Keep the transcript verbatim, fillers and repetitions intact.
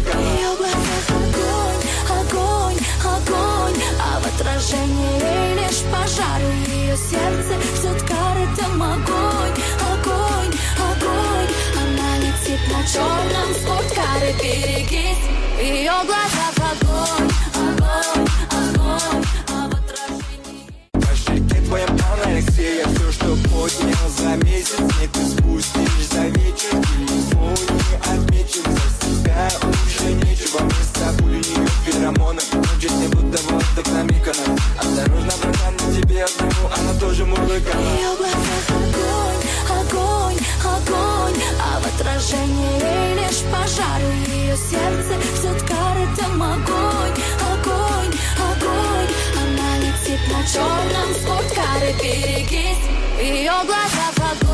музыка. В ее глазах огонь, огонь, огонь, а в отражении лишь пожар. В ее сердце ждет кары, там огонь, огонь, огонь. Она летит на черном спорткаре, берегись. В ее глазах огонь, огонь, огонь, а в отражении... Пошли твоя анорексия, все, что поднял за месяц, не ты спустишь за вечер. Телефоне отмечен за себя, уже нечего, мы с тобой не феромоны. Ночи не будто воздух намикана. Осторожно, братан, на тебе одному, она тоже мурлыкала. В ее глазах огонь, огонь, огонь, а в отражении лишь пожар. В ее сердце ждет кары, там огонь, огонь, огонь. Она летит на черном спорткаре, берегись. В ее глазах огонь.